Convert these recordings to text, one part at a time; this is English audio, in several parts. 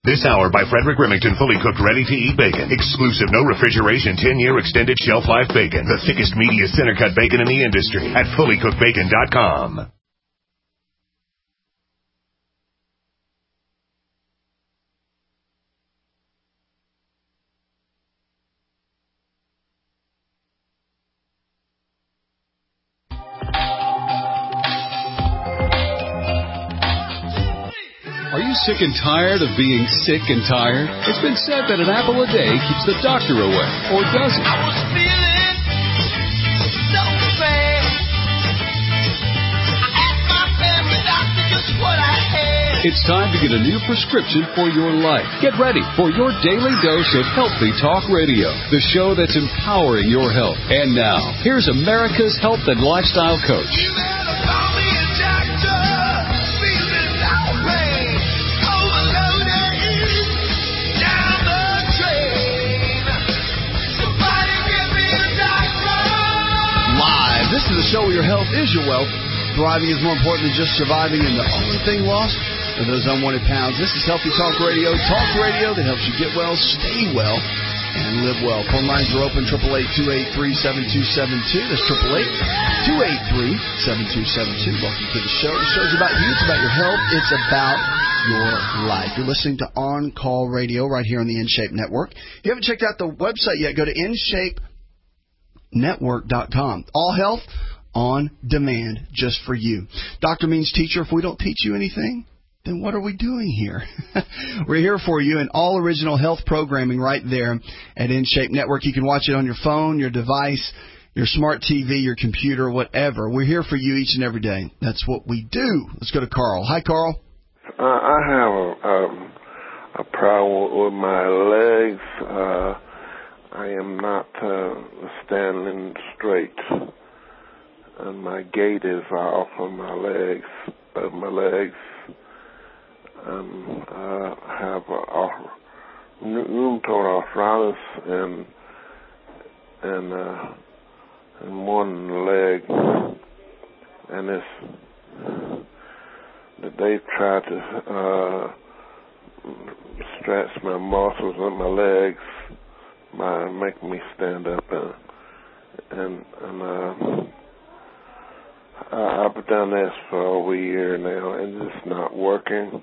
This hour by Frederick Remington, fully cooked, ready-to-eat bacon. Exclusive, no refrigeration, 10-year extended shelf life bacon. The thickest, meatiest center-cut bacon in the industry at fullycookedbacon.com. Are you sick and tired of being sick and tired? It's been said that an apple a day keeps the doctor away, or does it? I was feeling so bad. I asked my family doctor just what I had. It's time to get a new prescription for your life. Get ready for your daily dose of Healthy Talk Radio, the show that's empowering your health. And now, here's America's health and lifestyle coach. You better call me a doctor. Feeling alright. Overloaded. Down the drain. Somebody give me a doctor. Live. This is the show where your health is your wealth. Thriving is more important than just surviving, and the only thing lost are those unwanted pounds. This is Healthy Talk Radio that helps you get well, stay well, and live well. Phone lines are open, 888-283-7272. That's 888-283-7272. Welcome to the show. The show's about you. It's about your health. It's about your life. You're listening to On Call Radio right here on the InShape Network. If you haven't checked out the website yet, go to InShapeNetwork.com. All health on demand, just for you. Doctor means teacher. If we don't teach you anything, then what are we doing here? We're here for you in all original health programming right there at InShape Network. You can watch it on your phone, your device, your smart TV, your computer, whatever. We're here for you each and every day. That's what we do. Let's go to Carl. Hi, Carl. I have a problem with my legs. I am not standing straight, and my gait is off on my legs. I have rheumatoid arthritis and one leg, and they tried to stretch my muscles in my legs by making me stand up, and I've done this for over a year now, and it's not working.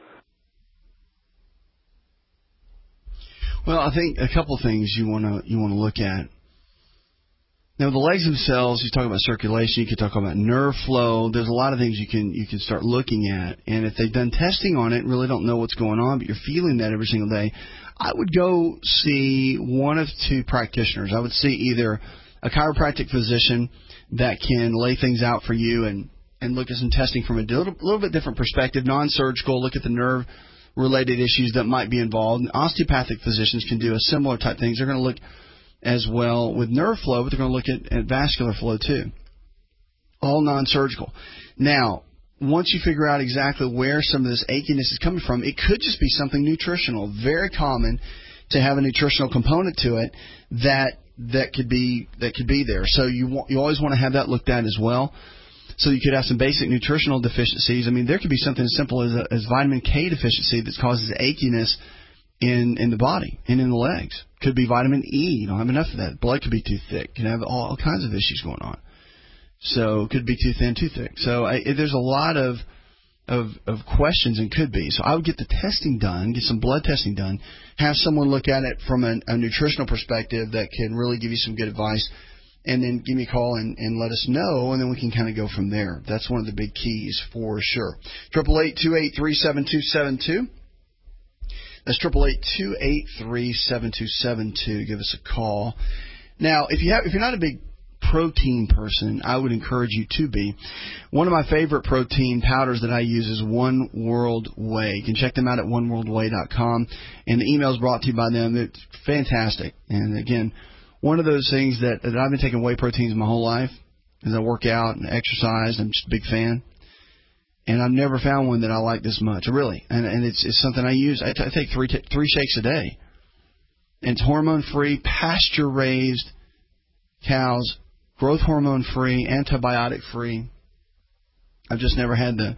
Well, I think a couple things you want to look at. Now, the legs themselves, you talk about circulation, you can talk about nerve flow. There's a lot of things you can start looking at. And if they've done testing on it and really don't know what's going on, but you're feeling that every single day, I would go see one of two practitioners. I would see either a chiropractic physician that can lay things out for you and look at some testing from a little bit different perspective, non-surgical, look at the nerve-related issues that might be involved. And osteopathic physicians can do a similar type things. They're going to look as well with nerve flow, but they're going to look at vascular flow too. All non-surgical. Now, once you figure out exactly where some of this achiness is coming from, it could just be something nutritional. Very common to have a nutritional component to it that could be there. So you always want to have that looked at as well. So you could have some basic nutritional deficiencies. I mean, there could be something as simple as vitamin K deficiency that causes achiness in the body and in the legs. Could be vitamin E. You don't have enough of that. Blood could be too thick. You can have all kinds of issues going on. So it could be too thin, too thick. So there's a lot of questions, and could be. So I would get the testing done, get some blood testing done, have someone look at it from a nutritional perspective that can really give you some good advice, and then give me a call and let us know, and then we can kind of go from there. That's one of the big keys for sure. 888-283-7272. That's 888-283-7272. Give us a call. Now, if you're not a big protein person, I would encourage you to be. One of my favorite protein powders that I use is One World Whey. You can check them out at oneworldwhey.com, and the email is brought to you by them. It's fantastic. And again, one of those things that I've been taking whey proteins my whole life as I work out and exercise. I'm just a big fan. And I've never found one that I like this much, really. And it's something I use. I take three shakes a day. And it's hormone-free, pasture-raised cows, growth hormone-free, antibiotic-free. I've just never had the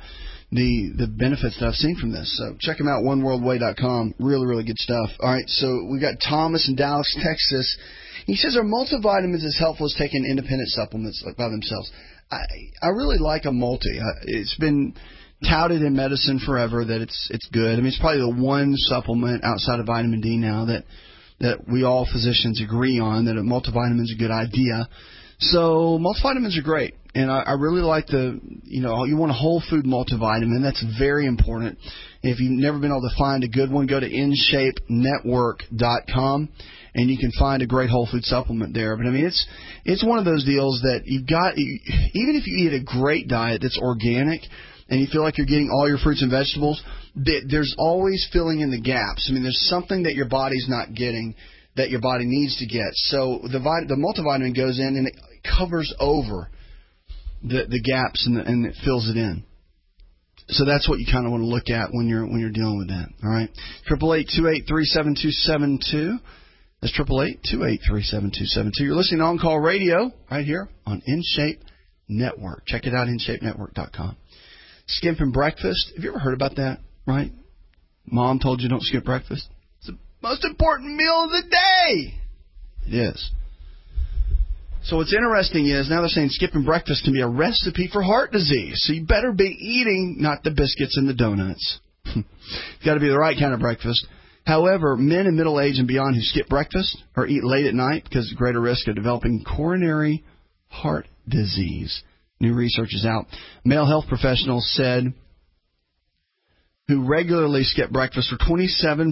the benefits that I've seen from this. So check them out, oneworldway.com. Really, really good stuff. All right, so we got Thomas in Dallas, Texas. He says, are multivitamins as helpful as taking independent supplements like by themselves? I really like a multi. It's been touted in medicine forever that it's good. I mean, it's probably the one supplement outside of vitamin D now that we all physicians agree on that a multivitamin is a good idea. So multivitamins are great, and I really like you want a whole food multivitamin. That's very important. If you've never been able to find a good one, go to InShapeNetwork.com, and you can find a great whole food supplement there. But I mean, it's one of those deals that you've got. Even if you eat a great diet that's organic, and you feel like you're getting all your fruits and vegetables, there's always filling in the gaps. I mean, there's something that your body's not getting that your body needs to get. So the multivitamin goes in and it covers over the gaps and it fills it in. So that's what you kind of want to look at when you're dealing with that. All right, 888-283-7272. That's 888-283-7272. You're listening to On Call Radio right here on InShape Network. Check it out, InShapeNetwork.com. Skipping breakfast. Have you ever heard about that? Right? Mom told you don't skip breakfast. It's the most important meal of the day. It is. So what's interesting is now they're saying skipping breakfast can be a recipe for heart disease. So you better be eating not the biscuits and the donuts. You've got to be the right kind of breakfast. However, men in middle age and beyond who skip breakfast or eat late at night because of greater risk of developing coronary heart disease. New research is out. Male health professionals said who regularly skip breakfast are 27%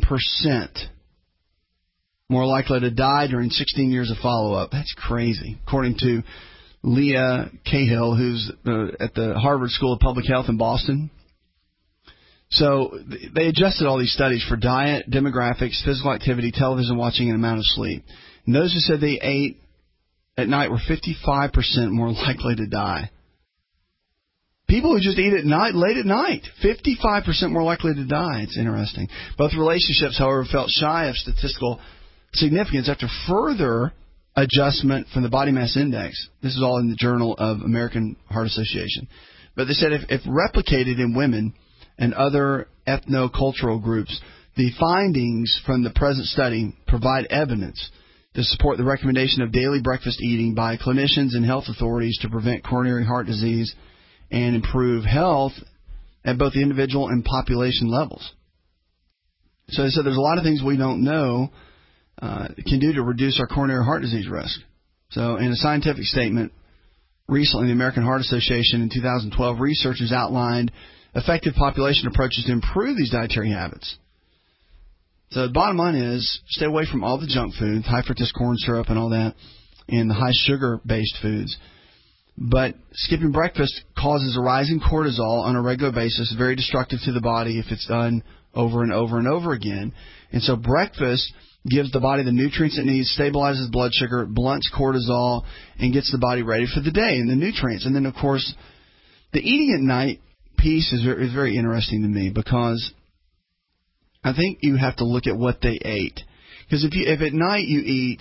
more likely to die during 16 years of follow-up. That's crazy, according to Leah Cahill, who's at the Harvard School of Public Health in Boston. So they adjusted all these studies for diet, demographics, physical activity, television watching, and amount of sleep. And those who said they ate at night were 55% more likely to die. People who just eat at night, late at night, 55% more likely to die. It's interesting. Both relationships, however, felt shy of statistical significance after further adjustment from the body mass index. This is all in the Journal of American Heart Association. But they said if replicated in women and other ethno-cultural groups, the findings from the present study provide evidence to support the recommendation of daily breakfast eating by clinicians and health authorities to prevent coronary heart disease and improve health at both the individual and population levels. So they said there's a lot of things we don't know can do to reduce our coronary heart disease risk. So in a scientific statement recently, the American Heart Association in 2012, researchers outlined effective population approaches to improve these dietary habits. So the bottom line is stay away from all the junk food, high fructose corn syrup and all that, and the high sugar-based foods. But skipping breakfast causes a rise in cortisol on a regular basis, very destructive to the body if it's done over and over and over again. And so breakfast gives the body the nutrients it needs, stabilizes blood sugar, blunts cortisol, and gets the body ready for the day and the nutrients. And then, of course, the eating at night piece is very interesting to me because I think you have to look at what they ate. Because if at night you eat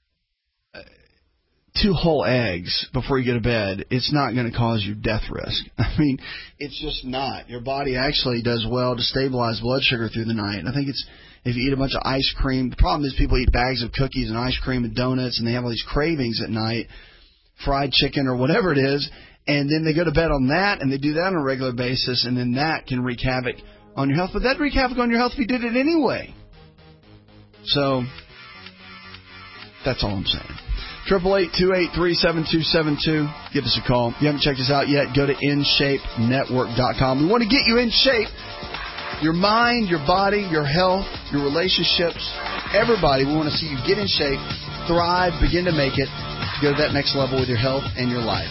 2 whole eggs before you go to bed, it's not going to cause you death risk. I mean, it's just not. Your body actually does well to stabilize blood sugar through the night. I think it's if you eat a bunch of ice cream. The problem is people eat bags of cookies and ice cream and donuts, and they have all these cravings at night, fried chicken or whatever it is, and then they go to bed on that, and they do that on a regular basis, and then that can wreak havoc on your health. But that'd wreak havoc on your health if you did it anyway. So that's all I'm saying. 888-283-7272. Give us a call. If you haven't checked us out yet, go to InShapeNetwork.com. We want to get you in shape. Your mind, your body, your health, your relationships, everybody. We want to see you get in shape, thrive, begin to make it, go to that next level with your health and your life.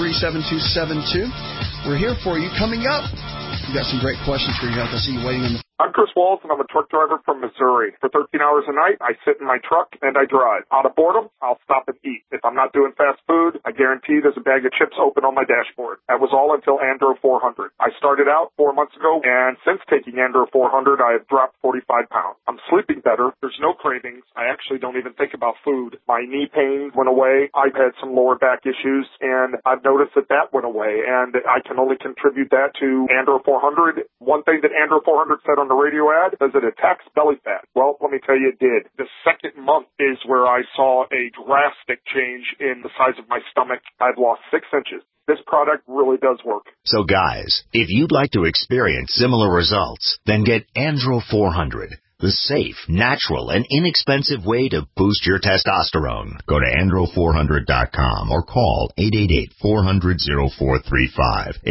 888-283-7272. We're here for you. Coming up, we've got some great questions for you. I see you waiting on the I'm Chris Walls, and I'm a truck driver from Missouri. For 13 hours a night, I sit in my truck and I drive. Out of boredom, I'll stop and eat. If I'm not doing fast food, I guarantee there's a bag of chips open on my dashboard. That was all until Andro 400. I started out 4 months ago, and since taking Andro 400, I have dropped 45 pounds. I'm sleeping better. There's no cravings. I actually don't even think about food. My knee pain went away. I've had some lower back issues, and I've noticed that went away, and I can only contribute that to Andro 400. One thing that Andro 400 said on the radio ad, does it attacks belly fat? Well, let me tell you, it did. The second month is where I saw a drastic change in the size of my stomach. I've lost 6 inches. This product really does work. So guys, if you'd like to experience similar results, then get Andro 400, the safe, natural, and inexpensive way to boost your testosterone. Go to andro400.com or call 888-400-0435.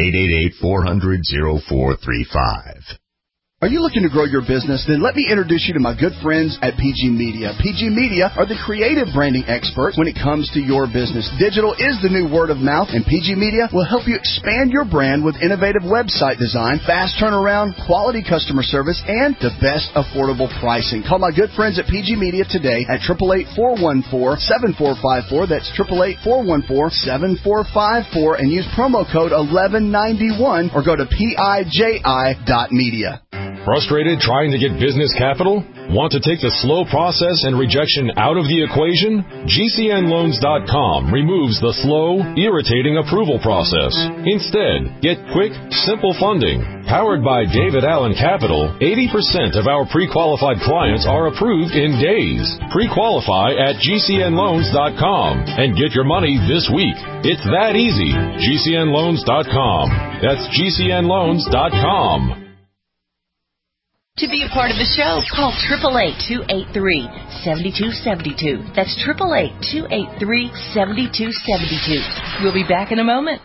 888-400-0435. Are you looking to grow your business? Then let me introduce you to my good friends at PG Media. PG Media are the creative branding experts when it comes to your business. Digital is the new word of mouth, and PG Media will help you expand your brand with innovative website design, fast turnaround, quality customer service, and the best affordable pricing. Call my good friends at PG Media today at 888-414-7454. That's 888-414-7454, and use promo code 1191 or go to PIJI.media. Frustrated trying to get business capital? Want to take the slow process and rejection out of the equation? GCNloans.com removes the slow, irritating approval process. Instead, get quick, simple funding. Powered by David Allen Capital, 80% of our pre-qualified clients are approved in days. Pre-qualify at GCNloans.com and get your money this week. It's that easy. GCNloans.com. That's GCNloans.com. To be a part of the show, call 888-283-7272. That's 888-283-7272. We'll be back in a moment.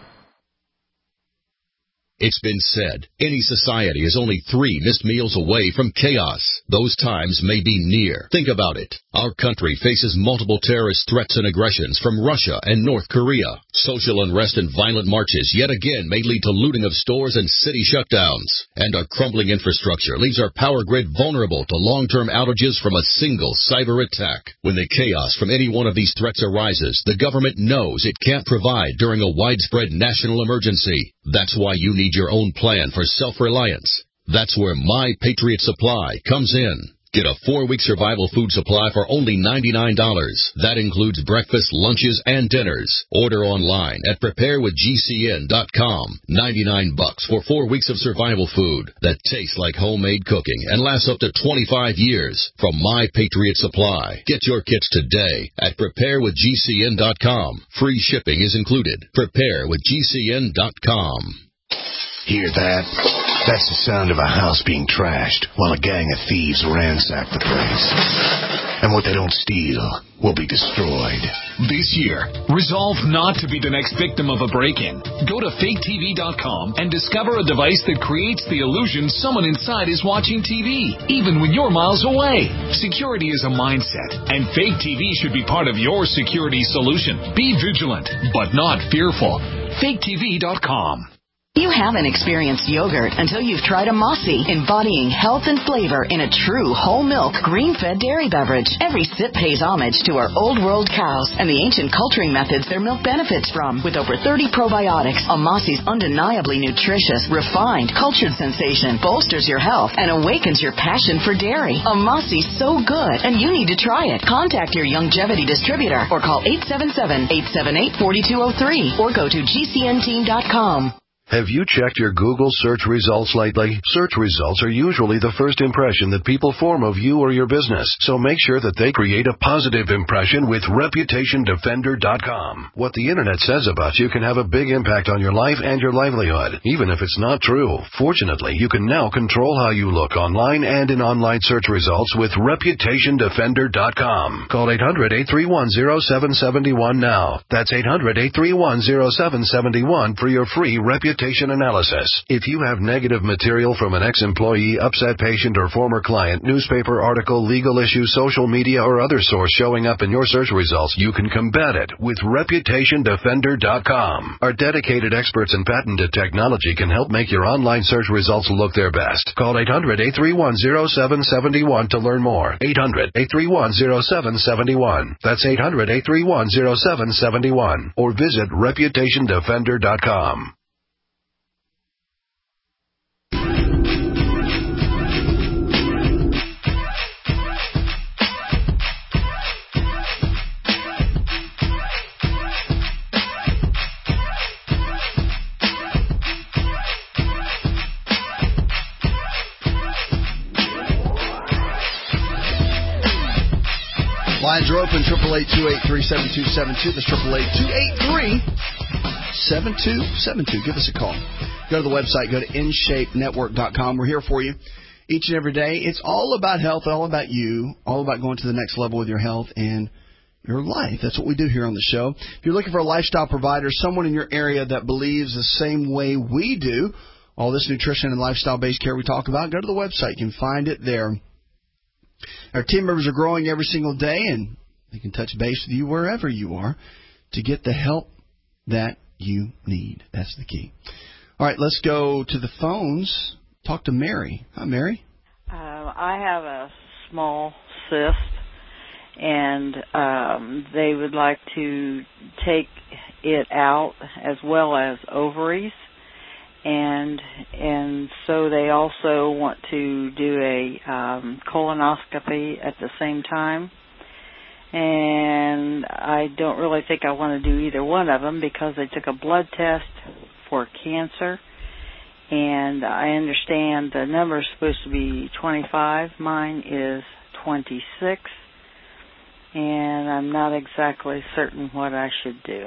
It's been said, any society is only 3 missed meals away from chaos. Those times may be near. Think about it. Our country faces multiple terrorist threats and aggressions from Russia and North Korea. Social unrest and violent marches yet again may lead to looting of stores and city shutdowns. And our crumbling infrastructure leaves our power grid vulnerable to long-term outages from a single cyber attack. When the chaos from any one of these threats arises, the government knows it can't provide during a widespread national emergency. That's why you need your own plan for self-reliance. That's where My Patriot Supply comes in. Get a 4-week survival food supply for only $99. That includes breakfast, lunches, and dinners. Order online at preparewithgcn.com. $99 for 4 weeks of survival food that tastes like homemade cooking and lasts up to 25 years from My Patriot Supply. Get your kits today at preparewithgcn.com. Free shipping is included. Preparewithgcn.com. Hear that? That's the sound of a house being trashed while a gang of thieves ransack the place. And what they don't steal will be destroyed. This year, resolve not to be the next victim of a break-in. Go to faketv.com and discover a device that creates the illusion someone inside is watching TV, even when you're miles away. Security is a mindset, and Fake TV should be part of your security solution. Be vigilant, but not fearful. faketv.com. You haven't experienced yogurt until you've tried a Mossy, embodying health and flavor in a true whole milk, green-fed dairy beverage. Every sip pays homage to our old world cows and the ancient culturing methods their milk benefits from. With over 30 probiotics, a Mossy's undeniably nutritious, refined, cultured sensation bolsters your health and awakens your passion for dairy. A Mossy's so good, and you need to try it. Contact your Youngevity distributor or call 877-878-4203 or go to gcnteam.com. Have you checked your Google search results lately? Search results are usually the first impression that people form of you or your business, so make sure that they create a positive impression with ReputationDefender.com. What the Internet says about you can have a big impact on your life and your livelihood, even if it's not true. Fortunately, you can now control how you look online and in online search results with ReputationDefender.com. Call 800-831-0771 now. That's 800-831-0771 for your free Reputation Reputation Analysis. If you have negative material from an ex-employee, upset patient, or former client, newspaper article, legal issue, social media, or other source showing up in your search results, you can combat it with ReputationDefender.com. Our dedicated experts in patented technology can help make your online search results look their best. Call 800-831-0771 to learn more. 800-831-0771. That's 800-831-0771. Or visit ReputationDefender.com. Lines are open, 888-283-7272. That's 888-283-7272. Give us a call. Go to the website. Go to InShapeNetwork.com. We're here for you each and every day. It's all about health, all about you, all about going to the next level with your health and your life. That's what we do here on the show. If you're looking for a lifestyle provider, someone in your area that believes the same way we do, all this nutrition and lifestyle-based care we talk about, go to the website. You can find it there. Our team members are growing every single day, and they can touch base with you wherever you are to get the help that you need. That's the key. All right, let's go to the phones. Talk to Mary. Hi, Mary. I have a small cyst, and they would like to take it out as well as ovaries. And so they also want to do a colonoscopy at the same time. And I don't really think I want to do either one of them because they took a blood test for cancer. And I understand the number is supposed to be 25. Mine is 26. And I'm not exactly certain what I should do.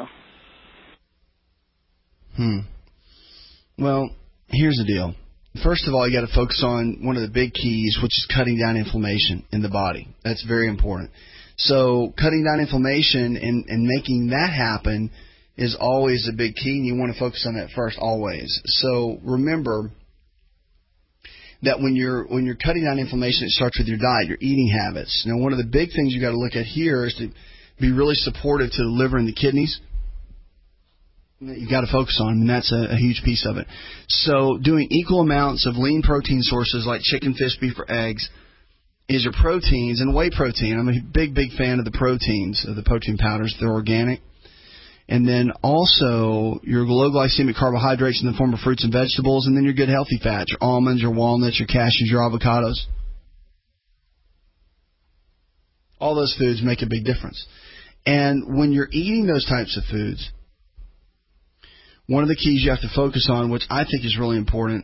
Well, here's the deal. First of all, you got to focus on one of the big keys, which is cutting down inflammation in the body. That's very important. So cutting down inflammation and making that happen is always a big key, and you want to focus on that first always. So remember that when you're cutting down inflammation, it starts with your diet, your eating habits. Now, one of the big things you got to look at here is to be really supportive to the liver and the kidneys. You got to focus on, and that's a huge piece of it. So doing equal amounts of lean protein sources like chicken, fish, beef, or eggs is your proteins, and whey protein. I'm a big fan of the proteins, of the protein powders. They're organic. And then also your low glycemic carbohydrates in the form of fruits and vegetables, and then your good healthy fats, your almonds, your walnuts, your cashews, your avocados. All those foods make a big difference. And when you're eating those types of foods, one of the keys you have to focus on, which I think is really important,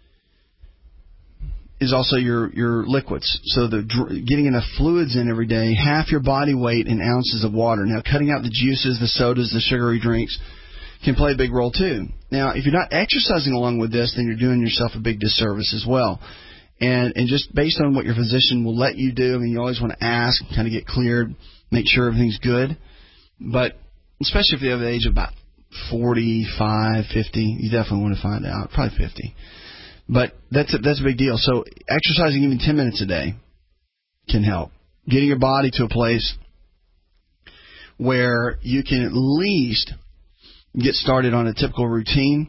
is also your liquids. So getting enough fluids in every day, half your body weight in ounces of water. Now, cutting out the juices, the sodas, the sugary drinks can play a big role too. Now, if you're not exercising along with this, then you're doing yourself a big disservice as well. And just based on what your physician will let you do, I mean, you always want to ask, kind of get cleared, make sure everything's good. But especially if you have the age of about 45, 50, you definitely want to find out. Probably 50. But that's a big deal. So exercising even 10 minutes a day can help. Getting your body to a place where you can at least get started on a typical routine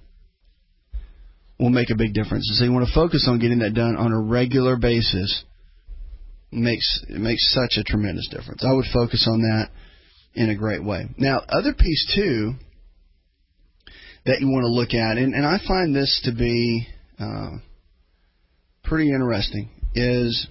will make a big difference. So you want to focus on getting that done on a regular basis. It makes such a tremendous difference. I would focus on that in a great way. Now, other piece, too, that you want to look at, and I find this to be pretty interesting, is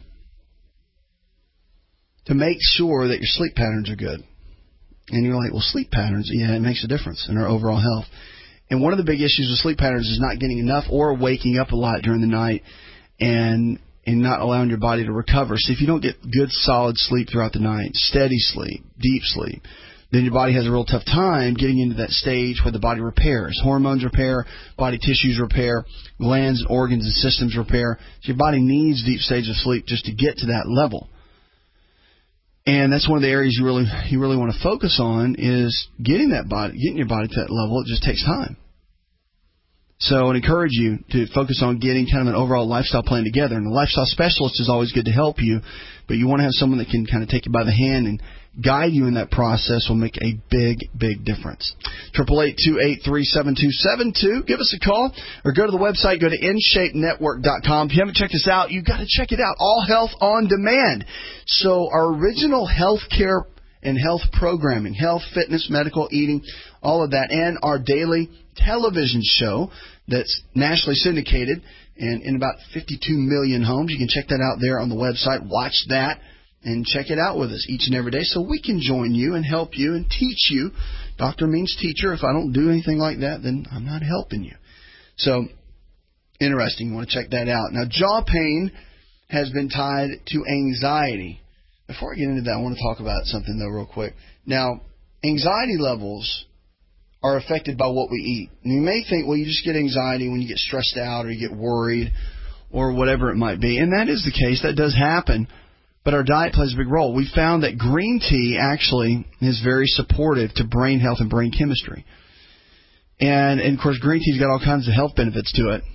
to make sure that your sleep patterns are good. And you're like, well, sleep patterns, yeah, it makes a difference in our overall health. And one of the big issues with sleep patterns is not getting enough or waking up a lot during the night and not allowing your body to recover. So if you don't get good, solid sleep throughout the night, steady sleep, deep sleep, then your body has a real tough time getting into that stage where the body repairs. Hormones repair, body tissues repair, glands and organs and systems repair. So your body needs deep stages of sleep just to get to that level. And that's one of the areas you really want to focus on is getting your body to that level. It just takes time. So I'd encourage you to focus on getting kind of an overall lifestyle plan together. And the lifestyle specialist is always good to help you, but you want to have someone that can kind of take you by the hand and guide you in that process. Will make a big, big difference. 888-283-7272. Give us a call or go to the website. Go to InShapeNetwork.com. If you haven't checked us out, you've got to check it out. All Health on Demand. So our original health care and health programming, health, fitness, medical, eating, all of that, and our daily television show that's nationally syndicated and in about 52 million homes. You can check that out there on the website. Watch that and check it out with us each and every day so we can join you and help you and teach you. Doctor means teacher. If I don't do anything like that, then I'm not helping you. So, interesting. You want to check that out. Now, jaw pain has been tied to anxiety. Before I get into that, I want to talk about something, though, real quick. Now, anxiety levels are affected by what we eat. And you may think, well, you just get anxiety when you get stressed out or you get worried or whatever it might be. And that is the case. That does happen. But our diet plays a big role. We found that green tea actually is very supportive to brain health and brain chemistry. And of course, green tea's got all kinds of health benefits to it.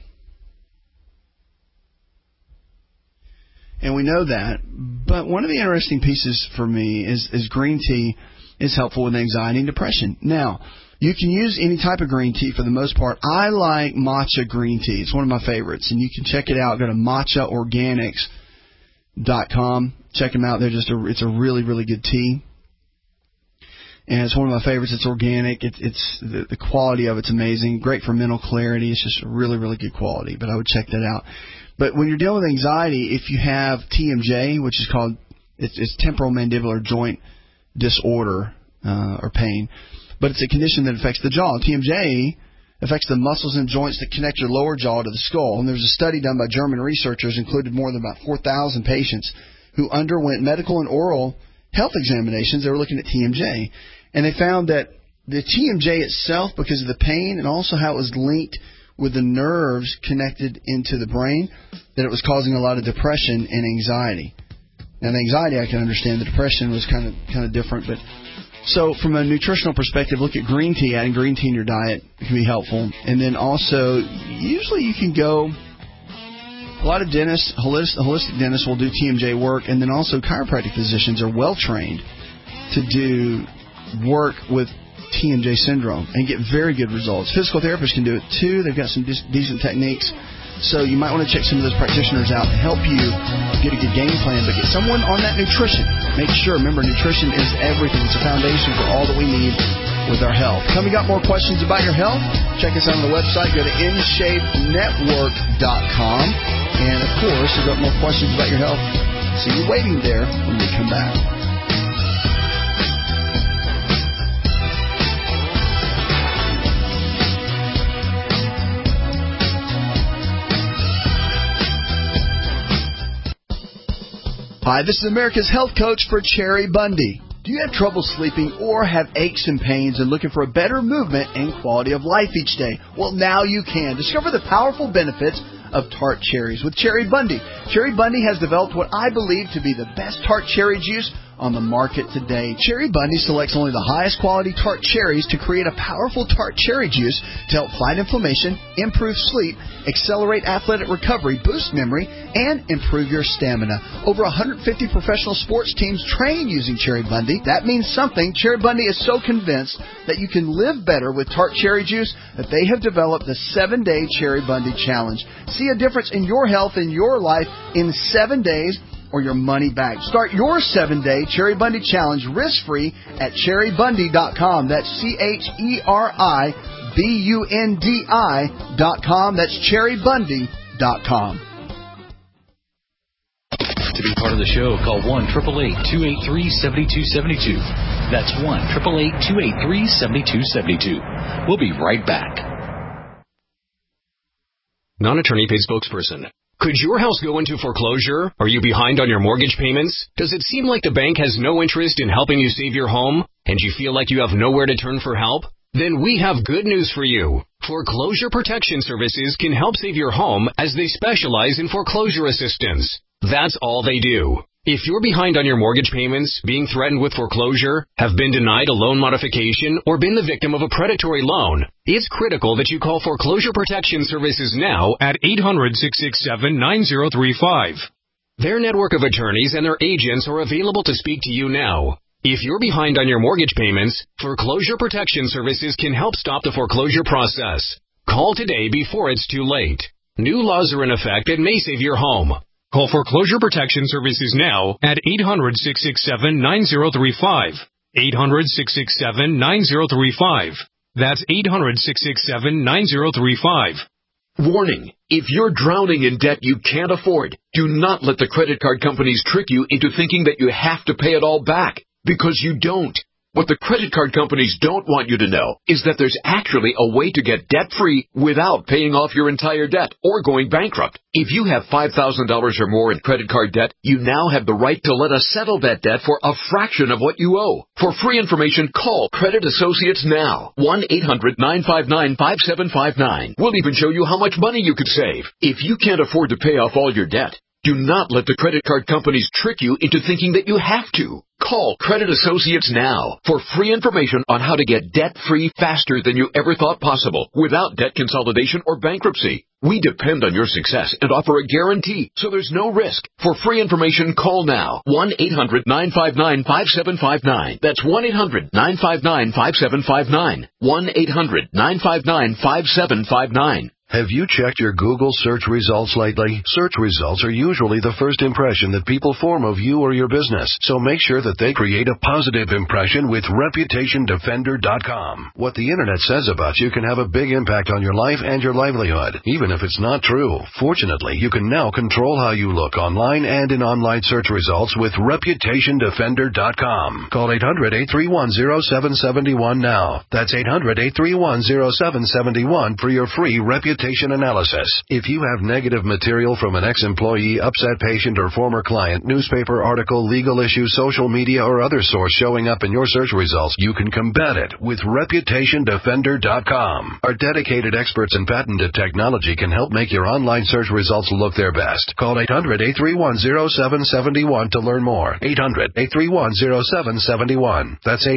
And we know that. But one of the interesting pieces for me is green tea is helpful with anxiety and depression. Now, you can use any type of green tea for the most part. I like matcha green tea. It's one of my favorites. And you can check it out. Go to matchaorganics.com. Check them out. It's a really, really good tea. And it's one of my favorites. It's organic. It's the quality of it's amazing. Great for mental clarity. It's just really, really good quality. But I would check that out. But when you're dealing with anxiety, if you have TMJ, which is called it's temporal mandibular joint disorder or pain, but it's a condition that affects the jaw. TMJ affects the muscles and joints that connect your lower jaw to the skull. And there's a study done by German researchers, included more than about 4,000 patients who underwent medical and oral health examinations. They were looking at TMJ. And they found that the TMJ itself, because of the pain and also how it was linked with the nerves connected into the brain, that it was causing a lot of depression and anxiety. Now, the anxiety I can understand. The depression was kind of different. But so from a nutritional perspective, look at green tea. Adding green tea in your diet can be helpful. And then also, usually you can go, a lot of dentists, holistic dentists will do TMJ work. And then also chiropractic physicians are well-trained to do work with TMJ syndrome and get very good results. Physical therapists can do it too. They've got some decent techniques. So you might want to check some of those practitioners out to help you get a good game plan, but get someone on that nutrition. Make sure, remember, nutrition is everything. It's a foundation for all that we need with our health. Coming up, more questions about your health. Check us out on the website. Go to InShapeNetwork.com. And, of course, we've got more questions about your health. See you waiting there when we come back. Hi, this is America's Health Coach for Cherry Bundy. Do you have trouble sleeping or have aches and pains and looking for a better movement and quality of life each day? Well, now you can. Discover the powerful benefits of tart cherries with Cherry Bundy. Cherry Bundy has developed what I believe to be the best tart cherry juice on the market today. Cherry Bundy selects only the highest quality tart cherries to create a powerful tart cherry juice to help fight inflammation, improve sleep, accelerate athletic recovery, boost memory, and improve your stamina. Over 150 professional sports teams train using Cherry Bundy. That means something. Cherry Bundy is so convinced that you can live better with tart cherry juice that they have developed the 7-Day Cherry Bundy Challenge. See a difference in your health and your life in 7 days or your money back. Start your 7-Day Cherry Bundy Challenge risk-free at cherrybundy.com. That's CHERRYBUNDI.com. That's cherrybundy.com. To be part of the show, call 1-888-283-7272. That's 1-888-283-7272. We'll be right back. Non-attorney paid spokesperson. Could your house go into foreclosure? Are you behind on your mortgage payments? Does it seem like the bank has no interest in helping you save your home? And you feel like you have nowhere to turn for help? Then we have good news for you. Foreclosure Protection Services can help save your home as they specialize in foreclosure assistance. That's all they do. If you're behind on your mortgage payments, being threatened with foreclosure, have been denied a loan modification, or been the victim of a predatory loan, it's critical that you call Foreclosure Protection Services now at 800-667-9035. Their network of attorneys and their agents are available to speak to you now. If you're behind on your mortgage payments, Foreclosure Protection Services can help stop the foreclosure process. Call today before it's too late. New laws are in effect that may save your home. Call Foreclosure Protection Services now at 800-667-9035. 800-667-9035. That's 800-667-9035. Warning, if you're drowning in debt you can't afford, do not let the credit card companies trick you into thinking that you have to pay it all back, because you don't. What the credit card companies don't want you to know is that there's actually a way to get debt-free without paying off your entire debt or going bankrupt. If you have $5,000 or more in credit card debt, you now have the right to let us settle that debt for a fraction of what you owe. For free information, call Credit Associates now. 1-800-959-5759. We'll even show you how much money you could save. If you can't afford to pay off all your debt, do not let the credit card companies trick you into thinking that you have to. Call Credit Associates now for free information on how to get debt-free faster than you ever thought possible without debt consolidation or bankruptcy. We depend on your success and offer a guarantee, so there's no risk. For free information, call now. 1-800-959-5759. That's 1-800-959-5759. 1-800-959-5759. Have you checked your Google search results lately? Search results are usually the first impression that people form of you or your business, so make sure that they create a positive impression with ReputationDefender.com. What the internet says about you can have a big impact on your life and your livelihood, even if it's not true. Fortunately, you can now control how you look online and in online search results with ReputationDefender.com. Call 800-831-0771 now. That's 800-831-0771 for your free reputation analysis. If you have negative material from an ex-employee, upset patient, or former client, newspaper article, legal issue, social media, or other source showing up in your search results, you can combat it with ReputationDefender.com. Our dedicated experts in patented technology can help make your online search results look their best. Call 800-831-0771 to learn more. 800-831-0771. That's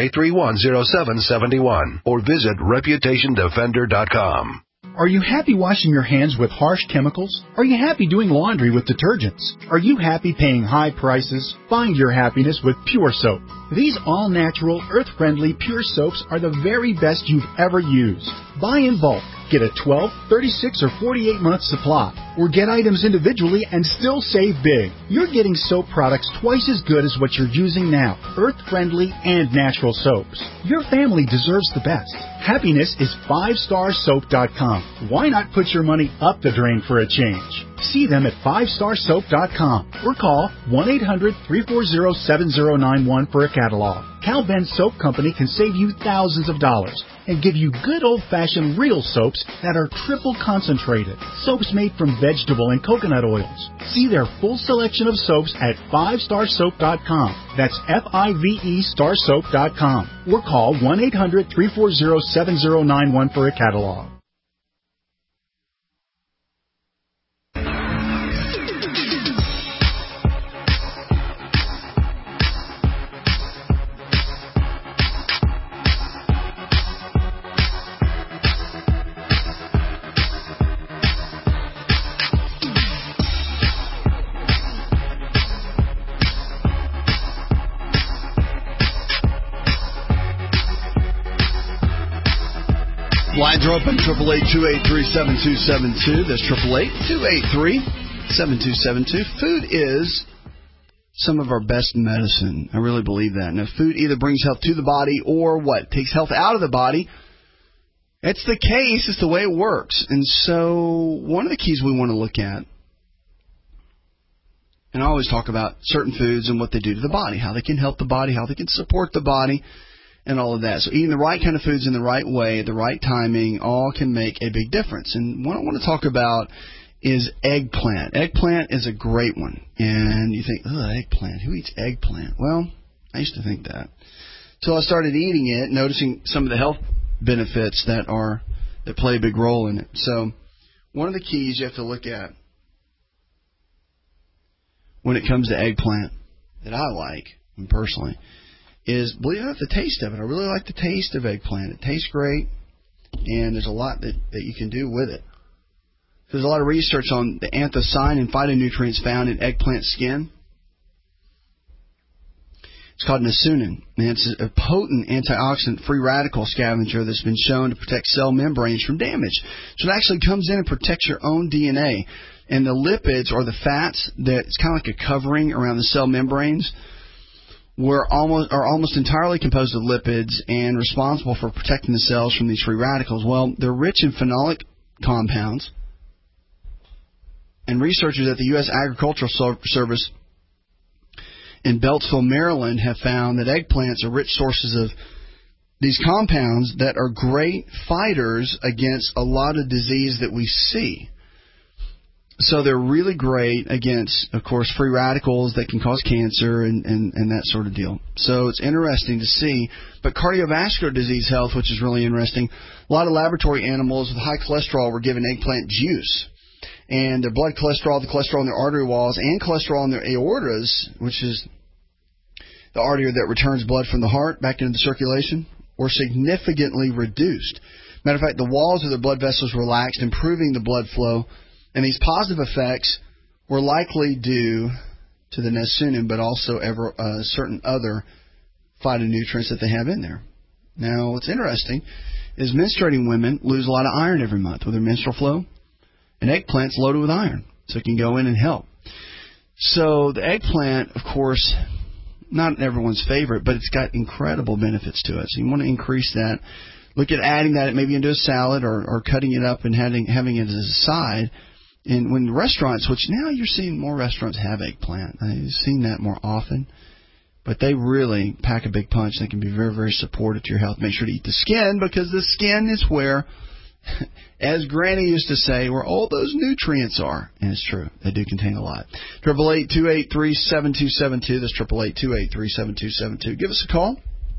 800-831-0771. Or visit ReputationDefender.com. Are you happy washing your hands with harsh chemicals? Are you happy doing laundry with detergents? Are you happy paying high prices? Find your happiness with Pure Soap. These all-natural, earth-friendly Pure Soaps are the very best you've ever used. Buy in bulk. Get a 12, 36, or 48-month supply. Or get items individually and still save big. You're getting soap products twice as good as what you're using now. Earth-friendly and natural soaps. Your family deserves the best. Happiness is 5starsoap.com. Why not put your money up the drain for a change? See them at 5starsoap.com or call 1-800-340-7091 for a catalog. Cal Ben Soap Company can save you thousands of dollars and give you good old-fashioned real soaps that are triple concentrated. Soaps made from vegetable and coconut oils. See their full selection of soaps at 5starsoap.com. That's F-I-V-E starsoap.com. Or call 1-800-340-7091 for a catalog. Lines are open, 888-283-7272. That's 888-283-7272. Food is some of our best medicine. I really believe that. Now, food either brings health to the body or what? Takes health out of the body. It's the case. It's the way it works. And so one of the keys we want to look at, and I always talk about certain foods and what they do to the body, how they can help the body, how they can support the body, and all of that. So eating the right kind of foods in the right way, the right timing, all can make a big difference. And what I want to talk about is eggplant. Eggplant is a great one. And you think, eggplant, who eats eggplant? Well, I used to think that. So I started eating it, noticing some of the health benefits that play a big role in it. So one of the keys you have to look at when it comes to eggplant that I like, personally, is, believe it or not, the taste of it. I really like the taste of eggplant. It tastes great, and there's a lot that you can do with it. There's a lot of research on the anthocyanin and phytonutrients found in eggplant skin. It's called niacin, and it's a potent antioxidant free radical scavenger that's been shown to protect cell membranes from damage. So it actually comes in and protects your own DNA. And the lipids, or the fats, that's kind of like a covering around the cell membranes, are almost entirely composed of lipids and responsible for protecting the cells from these free radicals. Well, they're rich in phenolic compounds, and researchers at the U.S. Agricultural Service in Beltsville, Maryland, have found that eggplants are rich sources of these compounds that are great fighters against a lot of disease that we see. So they're really great against, of course, free radicals that can cause cancer and that sort of deal. So it's interesting to see. But cardiovascular disease health, which is really interesting, a lot of laboratory animals with high cholesterol were given eggplant juice. And their blood cholesterol, the cholesterol in their artery walls, and cholesterol in their aortas, which is the artery that returns blood from the heart back into the circulation, were significantly reduced. Matter of fact, the walls of their blood vessels relaxed, improving the blood flow. And these positive effects were likely due to the niacin, but also certain other phytonutrients that they have in there. Now, what's interesting is menstruating women lose a lot of iron every month with their menstrual flow. And eggplant's loaded with iron, so it can go in and help. So the eggplant, of course, not everyone's favorite, but it's got incredible benefits to it. So you want to increase that. Look at adding that maybe into a salad or cutting it up and having it as a side. And when restaurants, which now you're seeing more restaurants have eggplant. I've seen that more often. But they really pack a big punch. They can be very, very supportive to your health. Make sure to eat the skin, because the skin is where, as Granny used to say, where all those nutrients are. And it's true. They do contain a lot. 888-283-7272. That's 888-283-7272. Give us a call.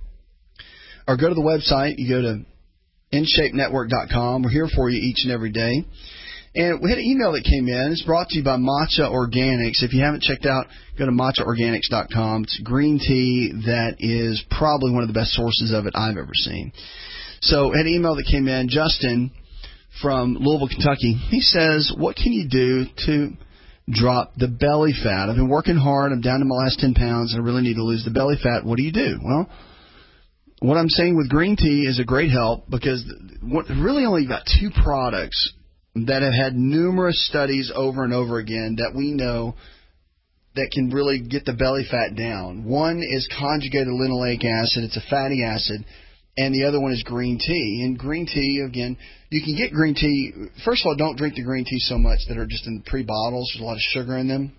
Or go to the website. You go to InShapeNetwork.com. We're here for you each and every day. And we had an email that came in. It's brought to you by Matcha Organics. If you haven't checked out, go to matchaorganics.com. It's green tea that is probably one of the best sources of it I've ever seen. So I had an email that came in. Justin from Louisville, Kentucky. He says, what can you do to drop the belly fat? I've been working hard. I'm down to my last 10 pounds. And I really need to lose the belly fat. What do you do? Well, what I'm saying with green tea is a great help, because really only got two products that have had numerous studies over and over again that we know that can really get the belly fat down. One is conjugated linoleic acid. It's a fatty acid. And the other one is green tea. And green tea, again, you can get green tea. First of all, don't drink the green tea so much that are just in pre-bottles. There's a lot of sugar in them.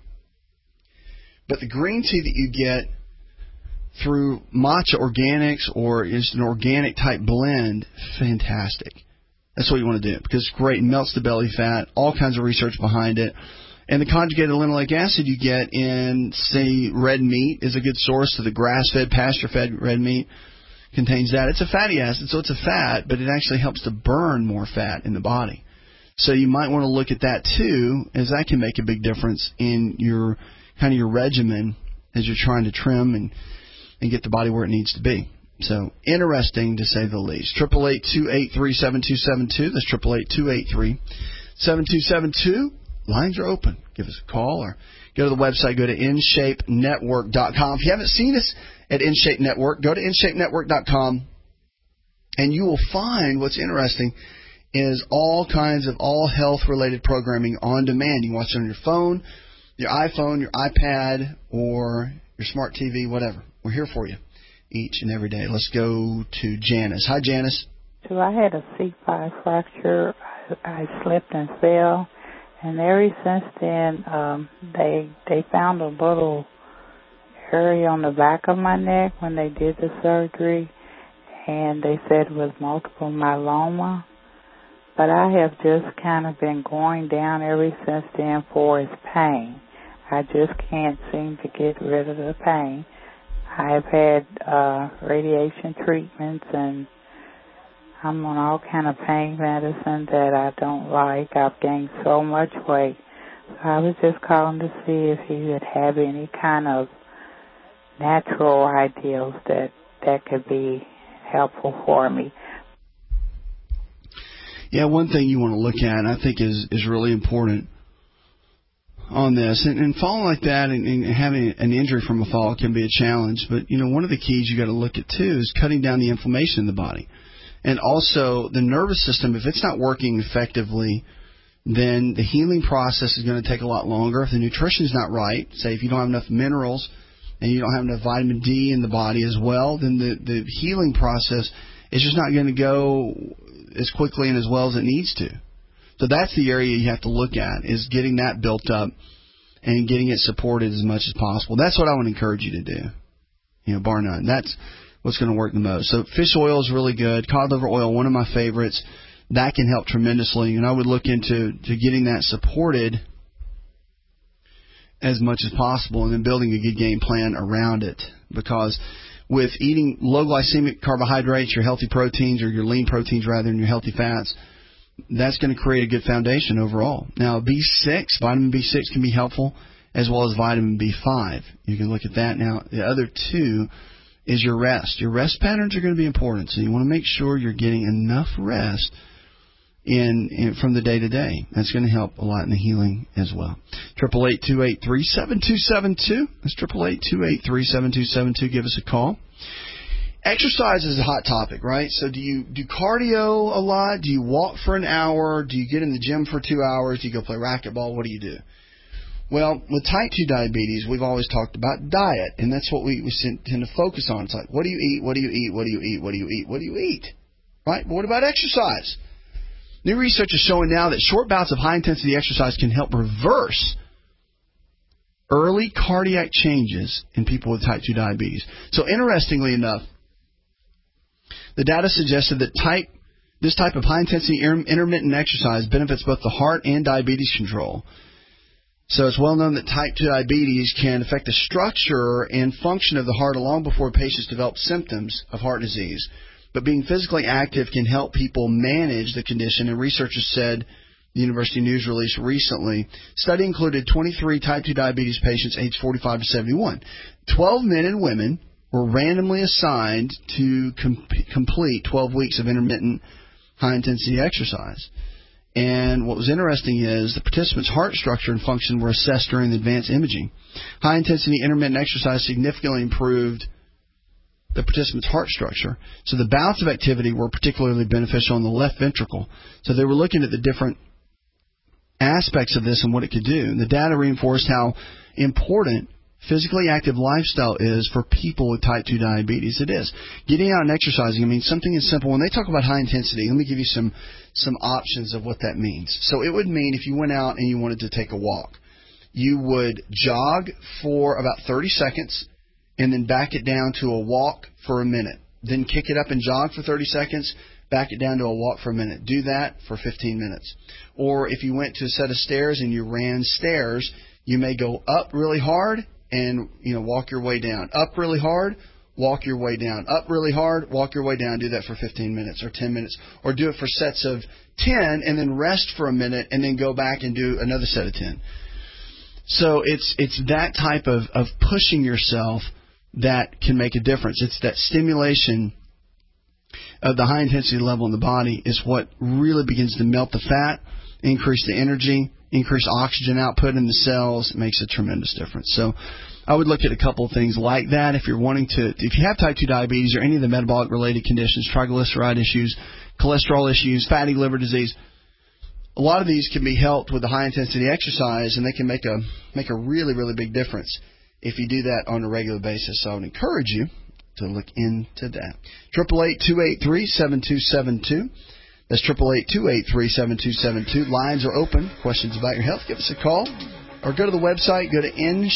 But the green tea that you get through Matcha Organics, or is an organic type blend, fantastic. That's what you want to do, because it's great. It melts the belly fat. All kinds of research behind it. And the conjugated linoleic acid you get in, say, red meat is a good source. So the grass-fed, pasture-fed red meat contains that. It's a fatty acid, so it's a fat, but it actually helps to burn more fat in the body. So you might want to look at that too, as that can make a big difference in your kind of your regimen as you're trying to trim and get the body where it needs to be. So interesting to say the least. 888-283-7272. That's 888-283-7272. Lines are open. Give us a call or go to the website. Go to InShapeNetwork.com. If you haven't seen us at InShape Network, go to InShapeNetwork.com, and you will find what's interesting is all kinds of all health-related programming on demand. You can watch it on your phone, your iPhone, your iPad, or your smart TV, whatever. We're here for you each and every day. Let's go to Janice. Hi, Janice. So I had a C5 fracture. I slipped and fell, and ever since then, they found a little area on the back of my neck when they did the surgery, and they said it was multiple myeloma. But I have just kind of been going down ever since then for its pain. I just can't seem to get rid of the pain. I've had radiation treatments, and I'm on all kind of pain medicine that I don't like. I've gained so much weight, So I was just calling to see if you would have any kind of natural ideals that could be helpful for me. Yeah, one thing you want to look at, I think, is really important on this. And falling like that and having an injury from a fall can be a challenge. But, one of the keys you got to look at, too, is cutting down the inflammation in the body. And also the nervous system, if it's not working effectively, then the healing process is going to take a lot longer. If the nutrition is not right, say if you don't have enough minerals and you don't have enough vitamin D in the body as well, then the healing process is just not going to go as quickly and as well as it needs to. So that's the area you have to look at, is getting that built up and getting it supported as much as possible. That's what I would encourage you to do, bar none. That's what's going to work the most. So fish oil is really good. Cod liver oil, one of my favorites. That can help tremendously, and I would look into getting that supported as much as possible and then building a good game plan around it, because with eating low glycemic carbohydrates, your healthy proteins, or your lean proteins rather than your healthy fats, that's going to create a good foundation overall. Now, vitamin B6 can be helpful, as well as vitamin B5. You can look at that. Now, the other two is your rest. Your rest patterns are going to be important, so you want to make sure you're getting enough rest in from the day to day. That's going to help a lot in the healing as well. 888-283-7272. That's 888-283-7272. Give us a call. Exercise is a hot topic, right? So do you do cardio a lot? Do you walk for an hour? Do you get in the gym for 2 hours? Do you go play racquetball? What do you do? Well, with type 2 diabetes, we've always talked about diet, and that's what we tend to focus on. It's like, what do you eat? What do you eat? What do you eat? What do you eat? What do you eat? Right? But what about exercise? New research is showing now that short bouts of high-intensity exercise can help reverse early cardiac changes in people with type 2 diabetes. So interestingly enough, the data suggested that this type of high-intensity intermittent exercise benefits both the heart and diabetes control. So it's well known that type 2 diabetes can affect the structure and function of the heart long before patients develop symptoms of heart disease. But being physically active can help people manage the condition, and researchers said, the University News release recently, study included 23 type 2 diabetes patients aged 45 to 71. 12 men and women were randomly assigned to complete 12 weeks of intermittent high-intensity exercise. And what was interesting is the participants' heart structure and function were assessed during the advanced imaging. High-intensity intermittent exercise significantly improved the participants' heart structure. So the bouts of activity were particularly beneficial in the left ventricle. So they were looking at the different aspects of this and what it could do. And the data reinforced how important physically active lifestyle is for people with type 2 diabetes. It is. Getting out and exercising, something as simple. When they talk about high intensity, let me give you some options of what that means. So it would mean if you went out and you wanted to take a walk, you would jog for about 30 seconds and then back it down to a walk for a minute. Then kick it up and jog for 30 seconds, back it down to a walk for a minute. Do that for 15 minutes. Or if you went to a set of stairs and you ran stairs, you may go up really hard and walk your way down. Up really hard, walk your way down. Up really hard, walk your way down. Do that for 15 minutes or 10 minutes. Or do it for sets of 10 and then rest for a minute and then go back and do another set of 10. So it's that type of pushing yourself that can make a difference. It's that stimulation of the high-intensity level in the body is what really begins to melt the fat, increase the energy, increase oxygen output in the cells. It makes a tremendous difference. So I would look at a couple of things like that if you're wanting to. If you have type 2 diabetes or any of the metabolic-related conditions, triglyceride issues, cholesterol issues, fatty liver disease, a lot of these can be helped with the high-intensity exercise, and they can make a really, really big difference if you do that on a regular basis. So I would encourage you to look into that. 888-283-7272. That's 888-283-7272. Lines are open. Questions about your health, give us a call. Or go to the website. Go to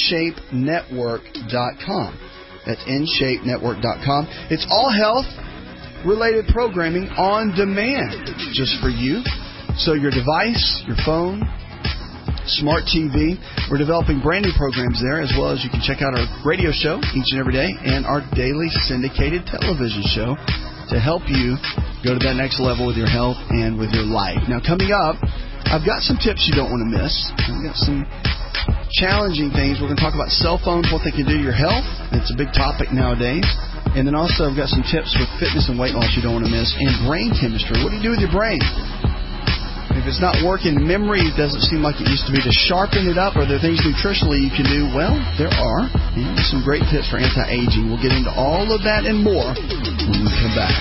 nshapenetwork.com. That's nshapenetwork.com. It's all health-related programming on demand just for you. So your device, your phone, smart TV. We're developing brand new programs there, as well as you can check out our radio show each and every day and our daily syndicated television show to help you go to that next level with your health and with your life. Now, coming up, I've got some tips you don't want to miss. I've got some challenging things. We're going to talk about cell phones, what they can do to your health. It's a big topic nowadays. And then also I've got some tips with fitness and weight loss you don't want to miss, and brain chemistry. What do you do with your brain? If it's not working, memory doesn't seem like it used to be. To sharpen it up, are there things nutritionally you can do? Well, there are. And some great tips for anti-aging. We'll get into all of that and more when we come back.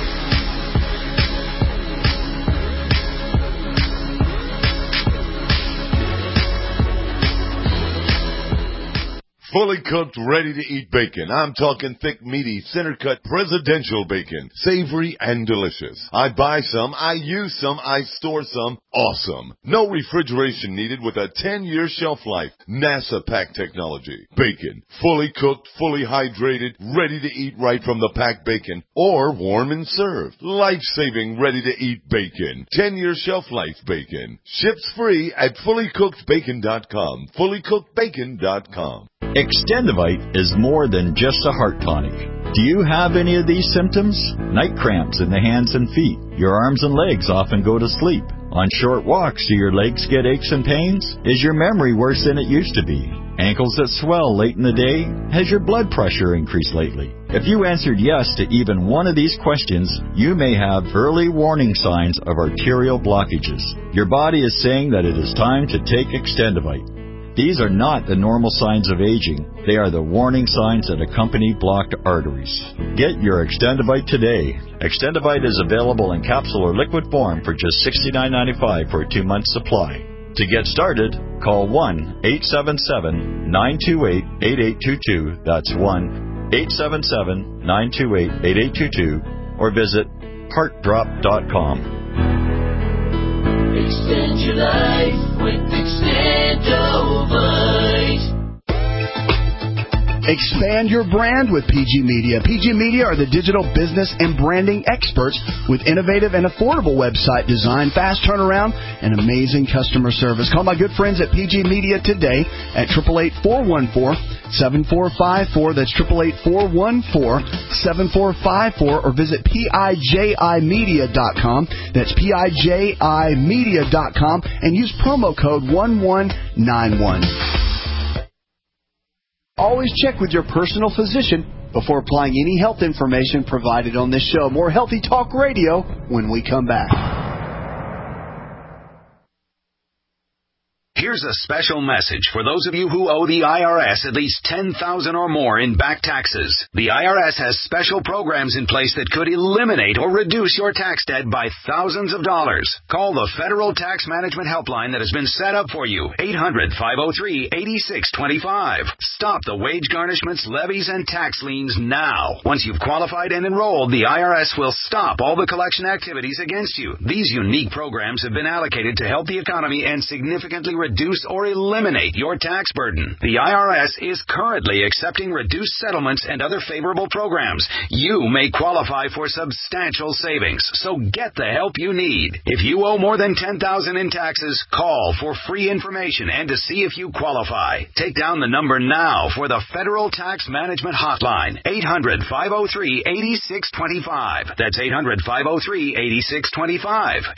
Fully cooked, ready-to-eat bacon. I'm talking thick, meaty, center-cut presidential bacon. Savory and delicious. I buy some, I use some, I store some. Awesome. No refrigeration needed with a 10-year shelf life. NASA pack technology. Bacon. Fully cooked, fully hydrated, ready to eat right from the packed bacon. Or warm and served. Life-saving, ready-to-eat bacon. 10-year shelf life bacon. Ships free at fullycookedbacon.com. Fullycookedbacon.com. Extendivite is more than just a heart tonic. Do you have any of these symptoms? Night cramps in the hands and feet. Your arms and legs often go to sleep. On short walks, do your legs get aches and pains? Is your memory worse than it used to be? Ankles that swell late in the day? Has your blood pressure increased lately? If you answered yes to even one of these questions, you may have early warning signs of arterial blockages. Your body is saying that it is time to take Extendivite. These are not the normal signs of aging. They are the warning signs that accompany blocked arteries. Get your Extendivite today. Extendivite is available in capsule or liquid form for just $69.95 for a 2-month supply. To get started, call 1-877-928-8822. That's 1-877-928-8822. Or visit heartdrop.com. Extend your life with Extendovite. Expand your brand with PG Media. PG Media are the digital business and branding experts with innovative and affordable website design, fast turnaround, and amazing customer service. Call my good friends at PG Media today at 888-414-7454. That's 888-414-7454. Or visit PIJImedia.com. That's PIJImedia.com. And use promo code 1191. Always check with your personal physician before applying any health information provided on this show. More Healthy Talk Radio when we come back. Here's a special message for those of you who owe the IRS at least $10,000 or more in back taxes. The IRS has special programs in place that could eliminate or reduce your tax debt by thousands of dollars. Call the Federal Tax Management Helpline that has been set up for you, 800-503-8625. Stop the wage garnishments, levies, and tax liens now. Once you've qualified and enrolled, the IRS will stop all the collection activities against you. These unique programs have been allocated to help the economy and significantly reduce or eliminate your tax burden. The IRS is currently accepting reduced settlements and other favorable programs. You may qualify for substantial savings, so get the help you need. If you owe more than $10,000 in taxes, call for free information and to see if you qualify. Take down the number now for the Federal Tax Management Hotline, 800-503-8625. That's 800-503-8625.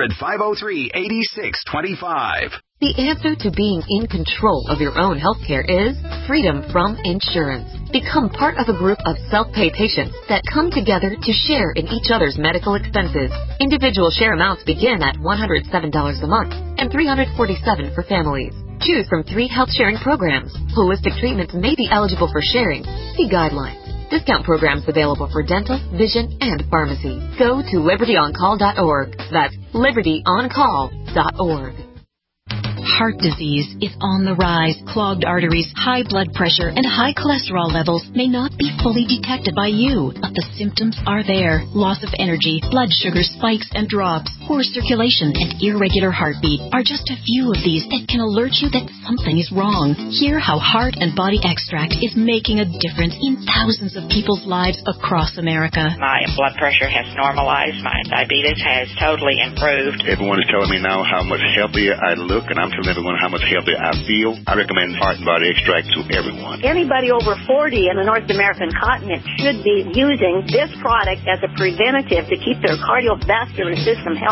800-503-8625. The answer to being in control of your own healthcare is freedom from insurance. Become part of a group of self-pay patients that come together to share in each other's medical expenses. Individual share amounts begin at $107 a month and $347 for families. Choose from 3 health sharing programs. Holistic treatments may be eligible for sharing. See guidelines. Discount programs available for dental, vision, and pharmacy. Go to libertyoncall.org. That's libertyoncall.org. Heart disease is on the rise. Clogged arteries, high blood pressure, and high cholesterol levels may not be fully detected by you, but the symptoms are there. Loss of energy, blood sugar spikes and drops, poor circulation, and irregular heartbeat are just a few of these that can alert you that something is wrong. Hear how Heart and Body Extract is making a difference in thousands of people's lives across America. My blood pressure has normalized. My diabetes has totally improved. Everyone is telling me now how much healthier I look, and I'm telling everyone how much healthier I feel. I recommend Heart and Body Extract to everyone. Anybody over 40 in the North American continent should be using this product as a preventative to keep their cardiovascular system healthy.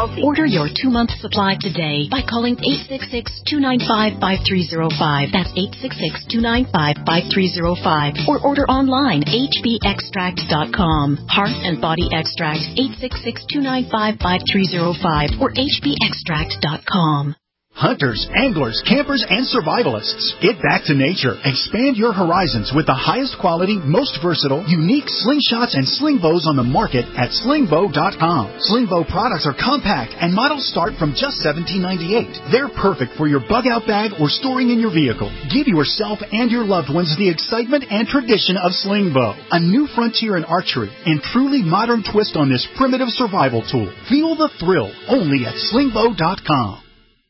healthy. Order your 2-month supply today by calling 866-295-5305. That's 866-295-5305. Or order online, hbextract.com. Heart and Body Extract, 866-295-5305 or hbextract.com. Hunters, anglers, campers, and survivalists, get back to nature. Expand your horizons with the highest quality, most versatile, unique slingshots and sling bows on the market at slingbow.com. Slingbow products are compact and models start from just $17.98. They're perfect for your bug-out bag or storing in your vehicle. Give yourself and your loved ones the excitement and tradition of Slingbow, a new frontier in archery and truly modern twist on this primitive survival tool. Feel the thrill only at slingbow.com.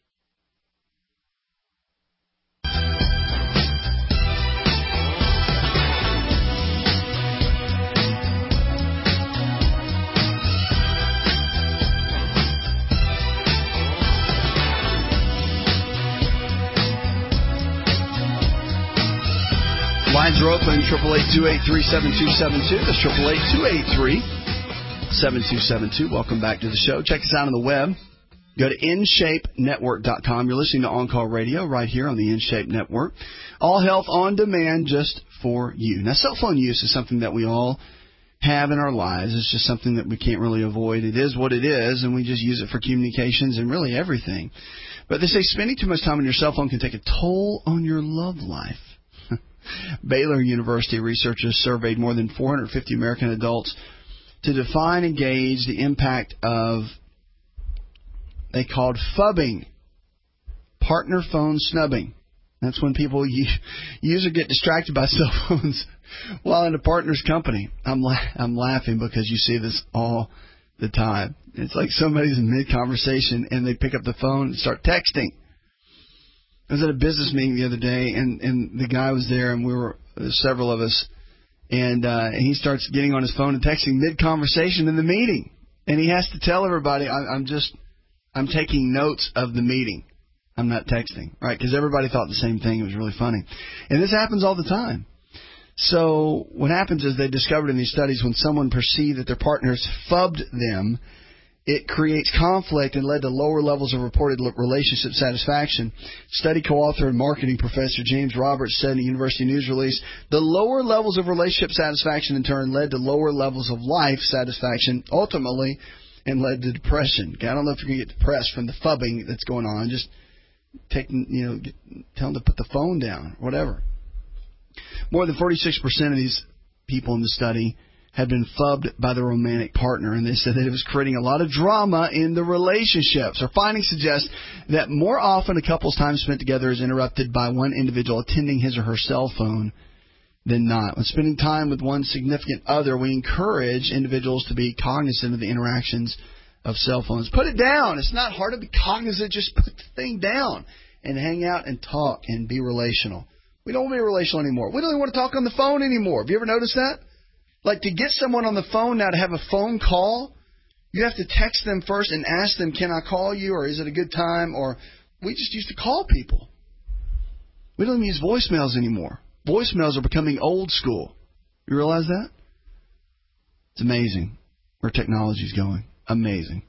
Lines are open, 888-283-7272. That's 888-283-7272. Welcome back to the show. Check us out on the web. Go to InShapeNetwork.com. You're listening to On Call Radio right here on the InShape Network. All health on demand just for you. Now, cell phone use is something that we all have in our lives. It's just something that we can't really avoid. It is what it is, and we just use it for communications and really everything. But they say spending too much time on your cell phone can take a toll on your love life. Baylor University researchers surveyed more than 450 American adults to define and gauge the impact of, they called phubbing, partner phone snubbing. That's when people use or get distracted by cell phones while in a partner's company. I'm laughing because you see this all the time. It's like somebody's in mid-conversation and they pick up the phone and start texting. I was at a business meeting the other day, and the guy was there, and there's several of us, and he starts getting on his phone and texting mid-conversation in the meeting, and he has to tell everybody, I'm taking notes of the meeting. I'm not texting, right? Because everybody thought the same thing. It was really funny. And this happens all the time. So what happens is they discovered in these studies when someone perceived that their partners phubbed them, it creates conflict and led to lower levels of reported relationship satisfaction. Study co-author and marketing professor James Roberts said in a university news release, the lower levels of relationship satisfaction in turn led to lower levels of life satisfaction, ultimately, and led to depression. Okay, I don't know if you're going to get depressed from the phubbing that's going on. Just tell them to put the phone down, whatever. More than 46% of these people in the study had been phubbed by the romantic partner, and they said that it was creating a lot of drama in the relationships. Our findings suggest that more often a couple's time spent together is interrupted by one individual attending his or her cell phone than not. When spending time with one significant other, we encourage individuals to be cognizant of the interactions of cell phones. Put it down. It's not hard to be cognizant. Just put the thing down and hang out and talk and be relational. We don't want to be relational anymore. We don't even want to talk on the phone anymore. Have you ever noticed that? Like, to get someone on the phone now to have a phone call, you have to text them first and ask them, can I call you, or is it a good time? Or we just used to call people. We don't even use voicemails anymore. Voicemails are becoming old school. You realize that? It's amazing where technology is going. Amazing.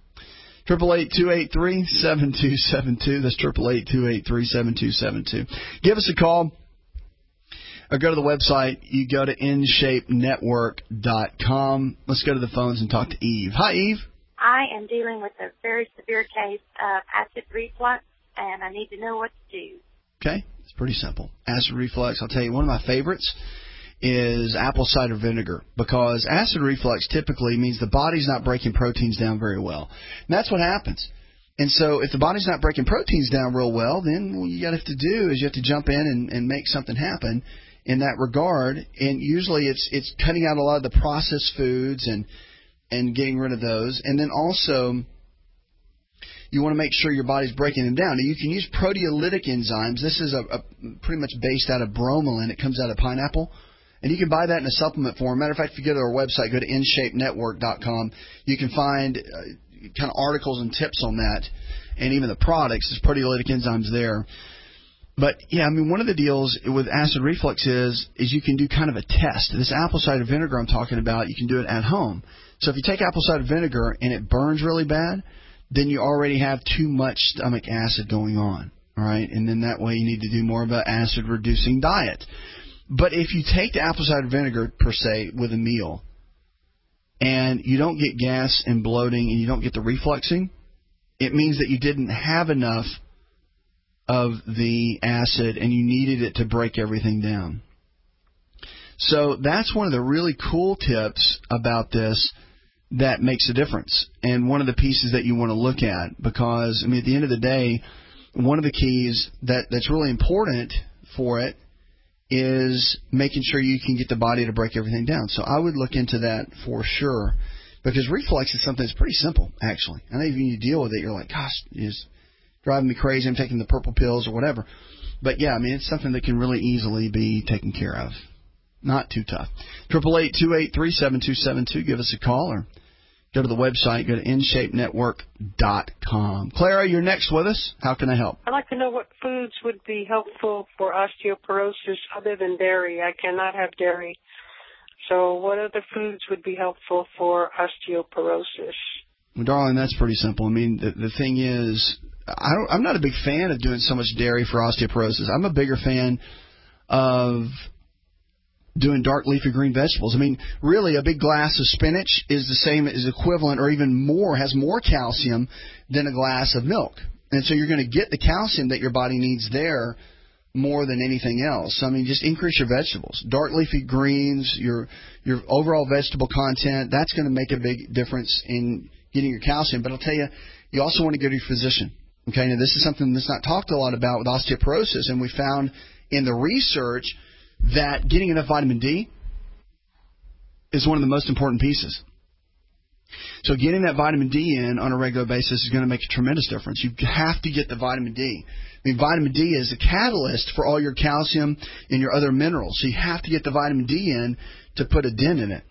888-283-7272. That's 888-283-7272. Give us a call. Or go to the website. You go to InShapeNetwork.com. Let's go to the phones and talk to Eve. Hi, Eve. I am dealing with a very severe case of acid reflux, and I need to know what to do. Okay. It's pretty simple. Acid reflux, I'll tell you, one of my favorites is apple cider vinegar, because acid reflux typically means the body's not breaking proteins down very well. And that's what happens. And so if the body's not breaking proteins down real well, then what you have to do is you have to jump in and make something happen in that regard. And usually it's cutting out a lot of the processed foods and getting rid of those. And then also you want to make sure your body's breaking them down. Now, you can use proteolytic enzymes. This is a pretty much based out of bromelain. It comes out of pineapple. And you can buy that in a supplement form. Matter of fact, if you go to our website, go to InShapeNetwork.com, you can find kind of articles and tips on that, and even the products. There's proteolytic enzymes there. But, yeah, I mean, one of the deals with acid reflux is you can do kind of a test. This apple cider vinegar I'm talking about, you can do it at home. So if you take apple cider vinegar and it burns really bad, then you already have too much stomach acid going on. All right, and then that way you need to do more of an acid-reducing diet. But if you take the apple cider vinegar, per se, with a meal, and you don't get gas and bloating and you don't get the refluxing, it means that you didn't have enough of the acid and you needed it to break everything down. So that's one of the really cool tips about this that makes a difference, and one of the pieces that you want to look at, because, I mean, at the end of the day, one of the keys that's really important for it is making sure you can get the body to break everything down. So I would look into that for sure, because reflux is something that's pretty simple, actually. I know if you deal with it, you're like, gosh, it's driving me crazy, I'm taking the purple pills or whatever. But, yeah, I mean, it's something that can really easily be taken care of. Not too tough. 888-283-7272. Give us a call or go to the website. Go to InShapeNetwork.com. Clara, you're next with us. How can I help? I'd like to know what foods would be helpful for osteoporosis other than dairy. I cannot have dairy. So what other foods would be helpful for osteoporosis? Well, darling, that's pretty simple. I mean, the thing is, I'm not a big fan of doing so much dairy for osteoporosis. I'm a bigger fan of doing dark leafy green vegetables. I mean, really, a big glass of spinach is the same, is equivalent or even more, has more calcium than a glass of milk. And so you're going to get the calcium that your body needs there more than anything else. So, I mean, just increase your vegetables. Dark leafy greens, your overall vegetable content, that's going to make a big difference in getting your calcium. But I'll tell you, you also want to go to your physician. Okay, now this is something that's not talked a lot about with osteoporosis, and we found in the research that getting enough vitamin D is one of the most important pieces. So getting that vitamin D in on a regular basis is going to make a tremendous difference. You have to get the vitamin D. I mean, vitamin D is a catalyst for all your calcium and your other minerals. So you have to get the vitamin D in to put a dent in it.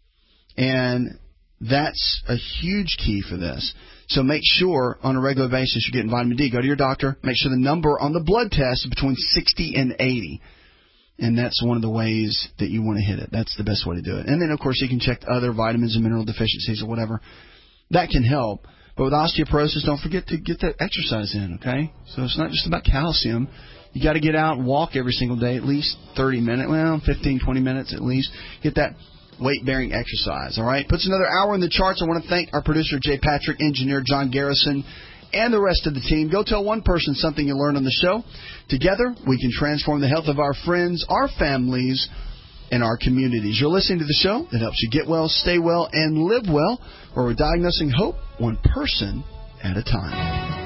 And that's a huge key for this. So make sure on a regular basis you're getting vitamin D. Go to your doctor. Make sure the number on the blood test is between 60 and 80. And that's one of the ways that you want to hit it. That's the best way to do it. And then, of course, you can check other vitamins and mineral deficiencies or whatever. That can help. But with osteoporosis, don't forget to get that exercise in, okay? So it's not just about calcium. You got to get out and walk every single day, at least 30 minutes, 15, 20 minutes at least. Get that weight-bearing exercise, all right? Puts another hour in the charts. I want to thank our producer, Jay Patrick, engineer John Garrison, and the rest of the team. Go tell one person something you learned on the show. Together, we can transform the health of our friends, our families, and our communities. You're listening to the show that helps you get well, stay well, and live well, where we're diagnosing hope one person at a time.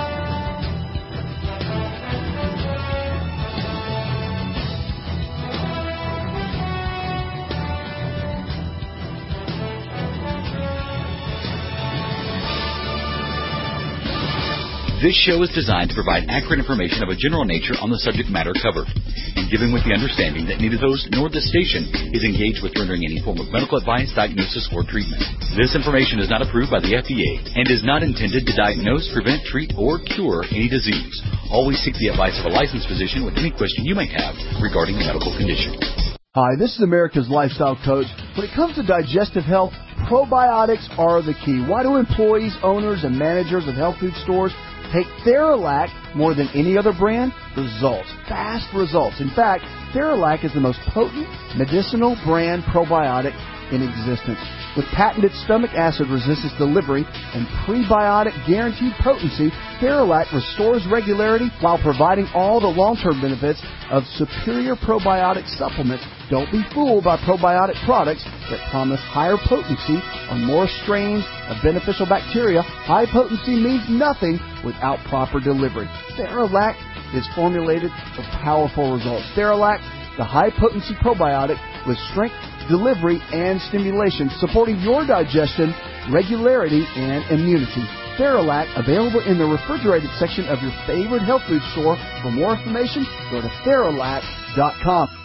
This show is designed to provide accurate information of a general nature on the subject matter covered, and given with the understanding that neither host nor the station is engaged with rendering any form of medical advice, diagnosis, or treatment. This information is not approved by the FDA and is not intended to diagnose, prevent, treat, or cure any disease. Always seek the advice of a licensed physician with any question you may have regarding a medical condition. Hi, this is America's Lifestyle Coach. When it comes to digestive health, probiotics are the key. Why do employees, owners, and managers of health food stores take Theralac more than any other brand? Results. Fast results. In fact, Theralac is the most potent medicinal brand probiotic in existence. With patented stomach acid resistance delivery and prebiotic guaranteed potency, Theralac restores regularity while providing all the long-term benefits of superior probiotic supplements. Don't be fooled by probiotic products that promise higher potency on more strains of beneficial bacteria. High potency means nothing without proper delivery. Theralac is formulated for powerful results. Theralac, the high-potency probiotic with strength, delivery, and stimulation, supporting your digestion, regularity, and immunity. Theralac, available in the refrigerated section of your favorite health food store. For more information, go to Theralac.com.